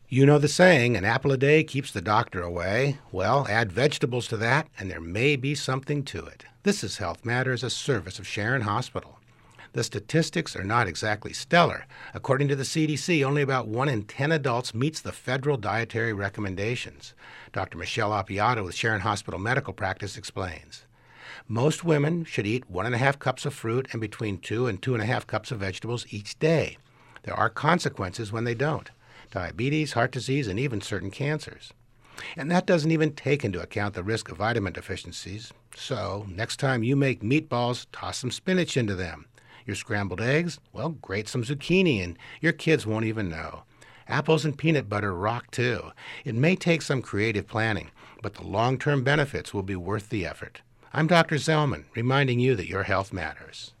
You know the saying, an apple a day keeps the doctor away. Well, add vegetables to that, and there may be something to it. This is Health Matters, a service of Sharon Hospital. The statistics are not exactly stellar. According to the CDC, only about 1 in 10 adults meets the federal dietary recommendations. Dr. Michelle Appiato with Sharon Hospital Medical Practice explains. Most women should eat 1.5 cups of fruit and between 2 and 2.5 cups of vegetables each day. There are consequences when they don't. Diabetes, heart disease, and even certain cancers. And that doesn't even take into account the risk of vitamin deficiencies. So, next time you make meatballs, toss some spinach into them. Your scrambled eggs? Well, grate some zucchini and your kids won't even know. Apples and peanut butter rock too. It may take some creative planning, but the long-term benefits will be worth the effort. I'm Dr. Zellman, reminding you that your health matters.